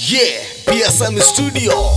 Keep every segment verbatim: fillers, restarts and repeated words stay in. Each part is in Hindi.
Yeah, B S M Studio.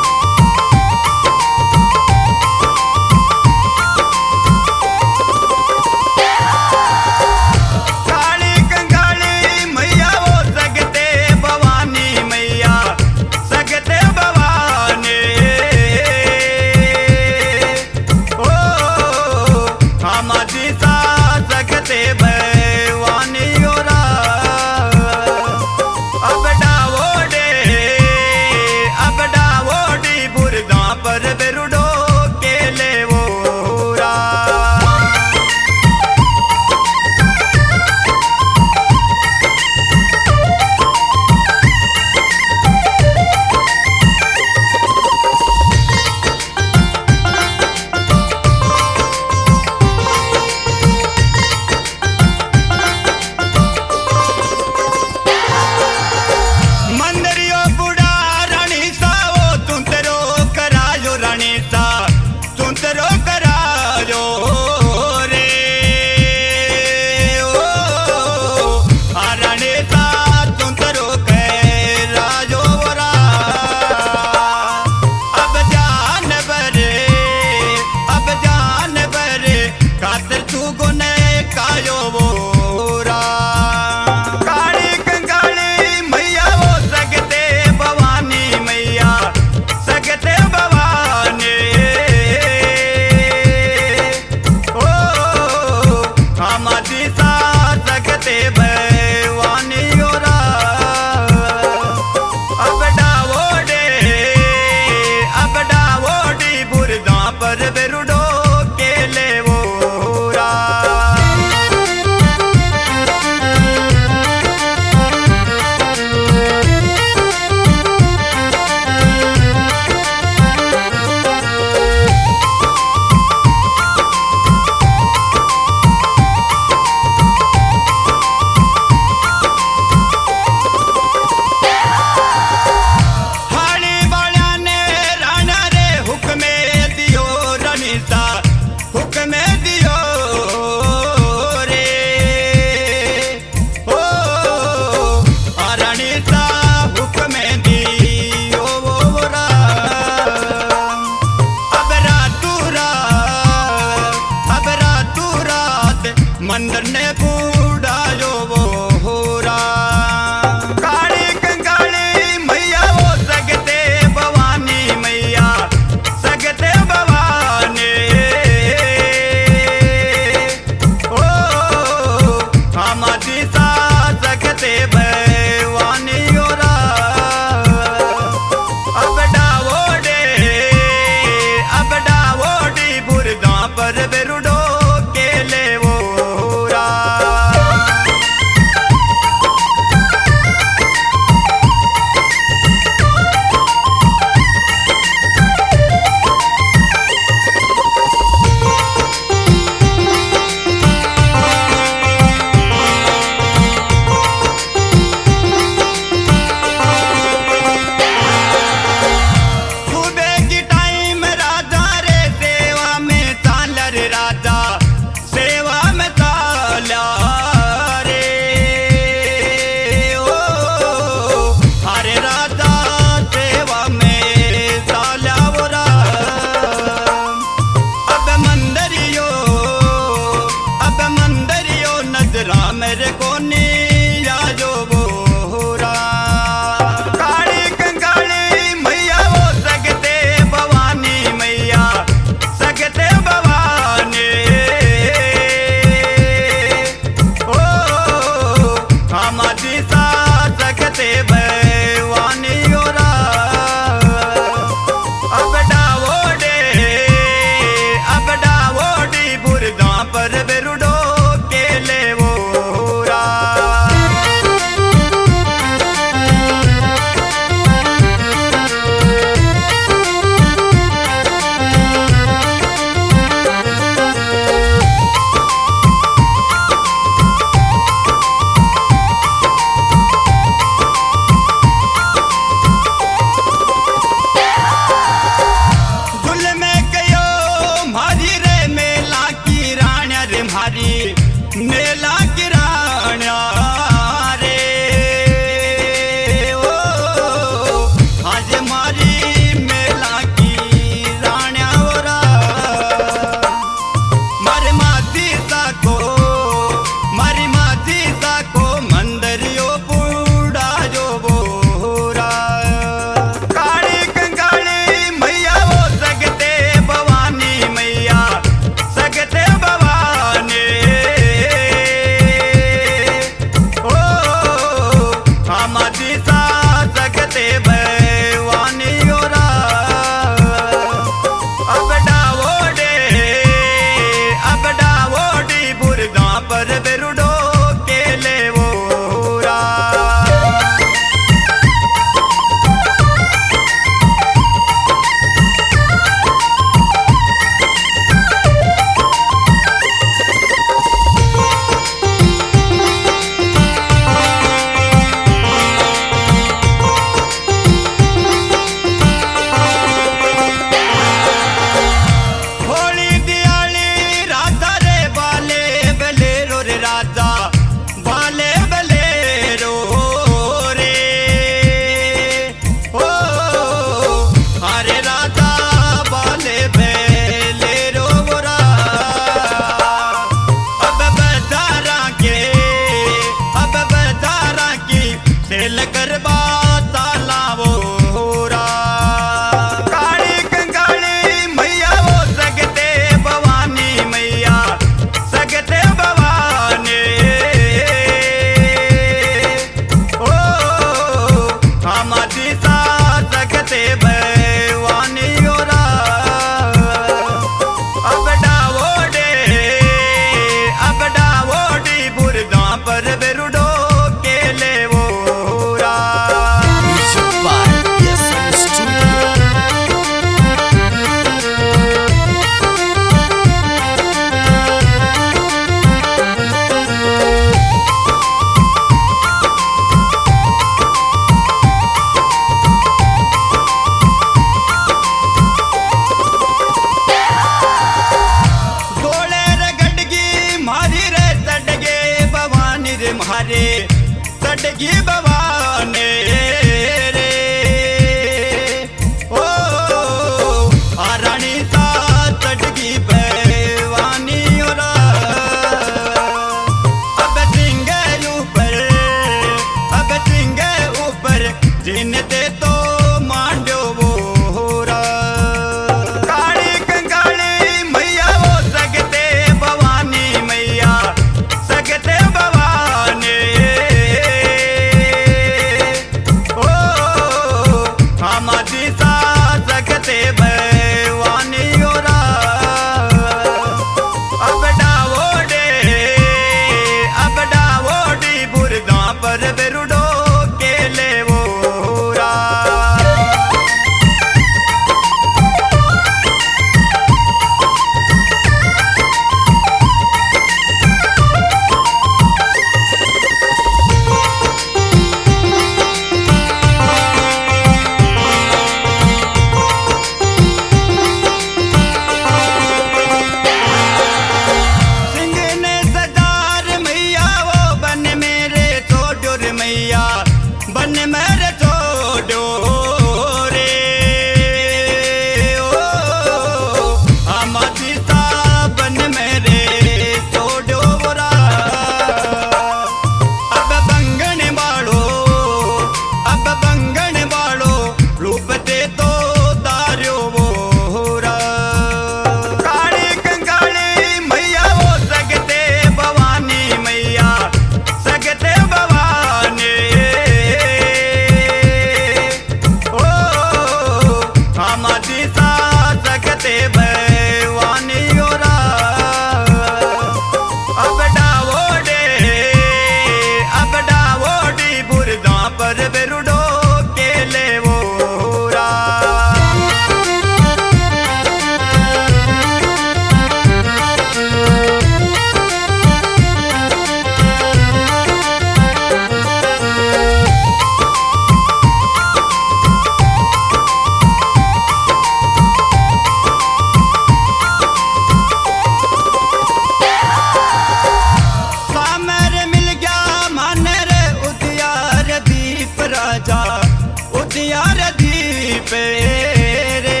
उदियार दीप रे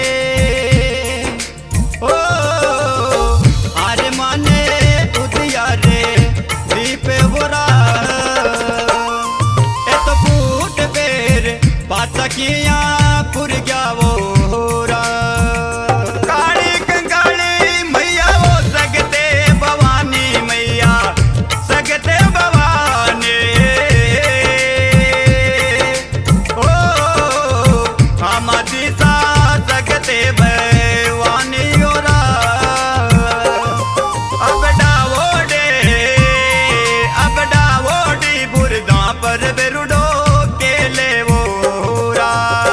ओ आरे माने उदियार दीप बुरा ए तो फूट बेर पातकिया पुर गया वो रा काली कंगाली मैया वो सगते भवानी मैया सगते भवानी ओ हम दिशा सगते भवानी ओरा अब डावोडे अब डावोडी बुरदा पर बेरुडो के ले वो रा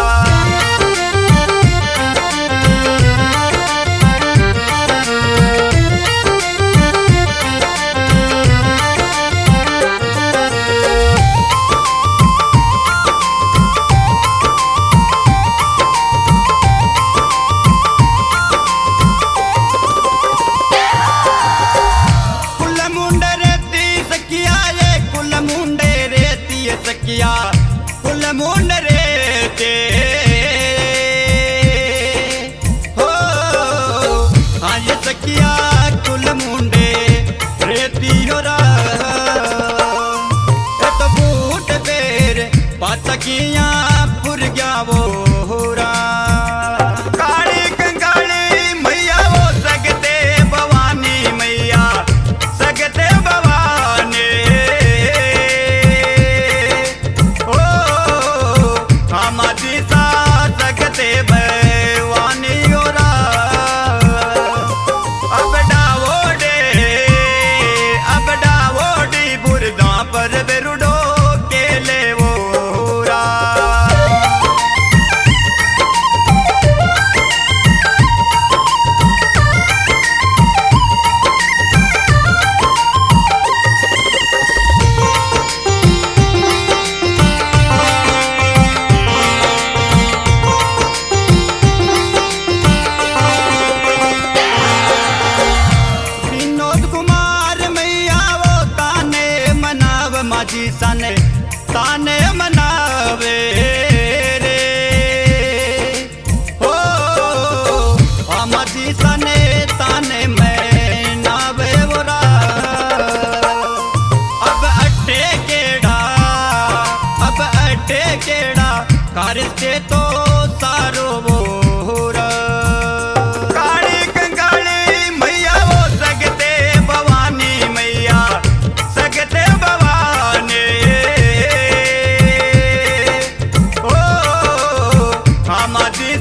कुल मुंडे रेती सकिया ये कुल मुंडे रेती सकिया कुल मुंडे रेते हो हाँ ये सकिया कुल मुंडे रेती हो रहा ए तो बूट बेर पातकिया पुर गया वो हो रहा काली कंगाली मैया वो सगते भवानी मैया सगते भवानी ओ हम दिशा सगते भवानी ओरा अब डावोडे अब डावोडी बुरदा पर बेरुडो के ले वो रा विनोद कुमार मैया वो ताने मनाव माझी सने ताने मनावे रे हो माझी सने ताने मनावे बोरा अब अट्टे केड़ा अब अट्टे केड़ा करते तो सारो बोरा काली कंगाली मैया वो सगते भवानी मैया सगते भवानी ओ हम